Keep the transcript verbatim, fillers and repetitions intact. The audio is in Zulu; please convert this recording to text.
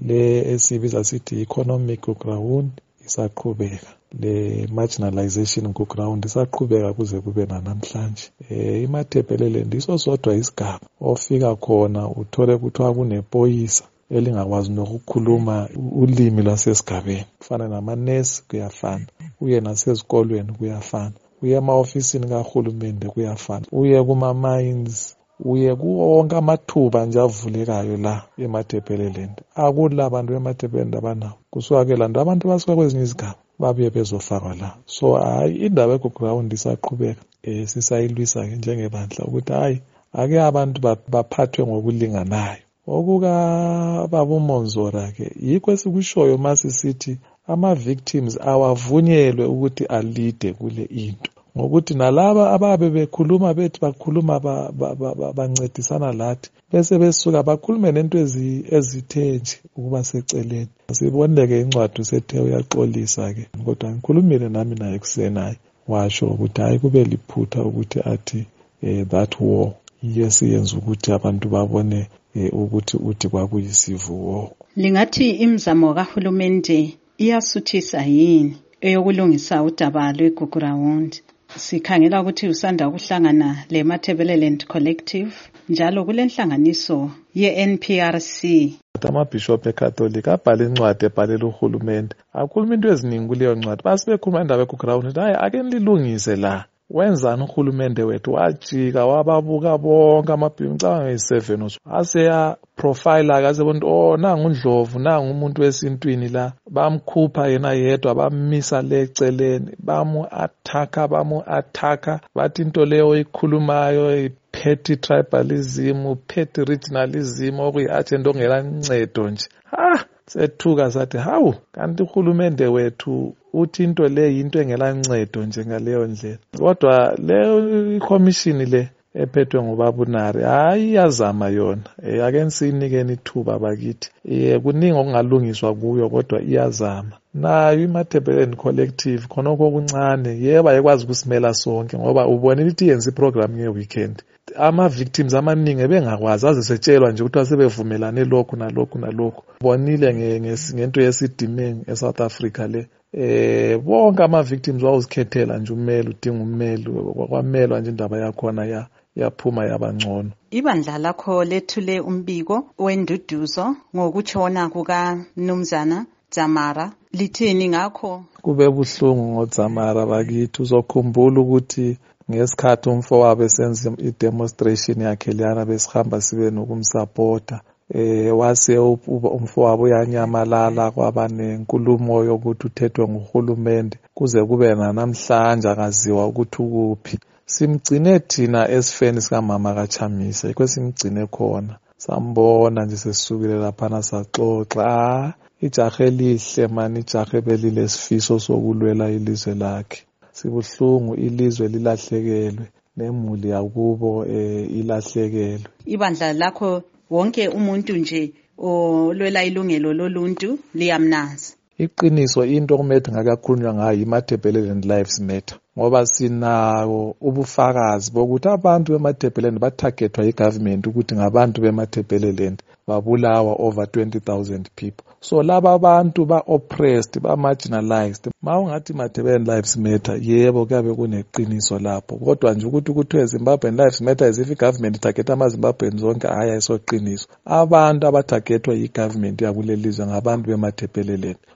le esibiza sithi economic ground isaqhubeka, le marginalization ground isaqhubeka kuze kube namhlanje. Eh iMatabeleland iso sodwa isigaba ofika khona uthole kuthiwa kunepoyisa elingakwazi nokukhuluma ulimi lwasesigabeni. Kufana namanesi kuyafana, uye nasezikolweni kuyafana, uye ema-ofisini kahulumende kuyafana, uye kuma-mines, uye kuwo wonke amathuba nje avulekayo la eMatabeleland. Akula abantu eMatabeleland abanawo, kusuka ke lanto abantu basuka kwezinye izigaba babuye bezofakwa la. So hayi indaba eground isaqhubeka, eh sisayilwisa ke njengebandla ukuthi hayi ake abantu baphathwe ngokulinganayo. Okuka Baba Monzora ke yikho esikushoyo masisithi ama-victims awavunyelwe ukuthi alide kule into, ngokuthi nalaba ababe bekhuluma bethi bakhuluma bancedisana lathi bese besuka bakhulume nento ezithe nje ukuba seceleni. Siboneke incwadi usethe uyaxolisa ke, kodwa ngikhulumile nami naye kusenayo washo ukuthi hayi kube liphutha ukuthi athi eh, that war yesiyenza ukuthi abantu babone ukuthi uthi kwakuyisivuwo. Lingathi imizamo kahulumende iyasuthisa yini eyokulungisa udaba lweGugurawundi? Sikhangela ukuthi usanda kuhlangana le Matabeleland Collective njalo kule nhlanganiso ye-N P R C. Amabhishop eCatholic abhala incwadi ebhalela uhulumende, akhuluma into eziningi kuleyo ncwadi. Basibekhuluma indaba yeGugurawundi, hayi ake nilungise la. Wenzani uhulumende wethu? Wajika wababuka bonke amabhimu ngicabanga ngeyi-seven oso aseya profile akaze bonke oh nangu uNdlovu nangu umuntu wesintwini la, bamkhupha yena yedwa bamisa leceleni, bamu attack bamu attack bathi into leyo ikhulumayo petty tribalism, petty regionalism okuyiagenda ongela ncedo nje. Ah sethuka sathi hawu kanti uhulumende wethu uthi into le into engela ncedo nje ngaleyo ndlela. Kodwa le commission le ephethwe ngubabunari hayi yazama yona, eh ake sinikeni ithuba bakithi. Eh kuningi okungalungiswa kuyo kodwa iyazama. Nayo iMatabeleland Collective khonoko okuncane yeba ekwazi ukusimela sonke, ngoba ubonile ukuthi yenza iprogram ngeweekend. Ama-victims amaningi bengakwazi azisetshelwa nje ukuthi asebevumelane lokhu nalokhu nalokhu. Bonile ngento yesidimeng eSouth Africa le, eh bonke ama-victims wawuzikhethela nje umeli, udinga umeli, kwamelwa nje indaba yakhona ya yaphuma yabangcono. Ibandla lakho lethule umbiko wenduduzo ngokutshona kukaMnumzana Dzamara, lithini ngakho? Kube buhlungu ngoDzamara bakithi. Uzokhumbula ukuthi ngesikhathi umfowabo esenza i-demonstration yakhe liyana besihamba sibe nokumsupporta, eh wase umfowabo uyanyamalala kwaba nenkulumo yokuthi uthethwe nguhulumende kuze kube namhlanje akaziwa ukuthi ukuphi. Simgcine thina esifeni sikamama kaChamisa, yikho simgcine khona. Sambona nje sesisukile lapha saxoxa, ijaha elihle mani, ijaha belile sifiso sokulwela ilizwe lakhe. Sibuhlungu ilizwe lilahlekelwe, nemuli yakubo eh ilahlekelwe. Ibandla lakho wonke umuntu nje olwela ilungelo loluntu liyamnazi. Iqiniso into okumele ngakakhulunywa ngayo iMatabeleland Lives Matter, ngoba sinawo ubufakazi bokuthi abantu beMatabeleland batargetwa yigovernment ukuthi ngabantu beMatabeleland babulawa over twenty thousand people. So laba abantu ba-oppressed, ba-marginalized. Mawungathi Matabeleland Lives Matter, yebo kuyabe kuneqiniso lapho, kodwa nje ukuthi kuthiwe Zimbabwean Lives Matter as if igovernment itargeta amaZimbabwean zonke, hayi ayisoqiniso. Abantu abatargetwa yigovernment yakulelizwe ngabantu beMatabeleland.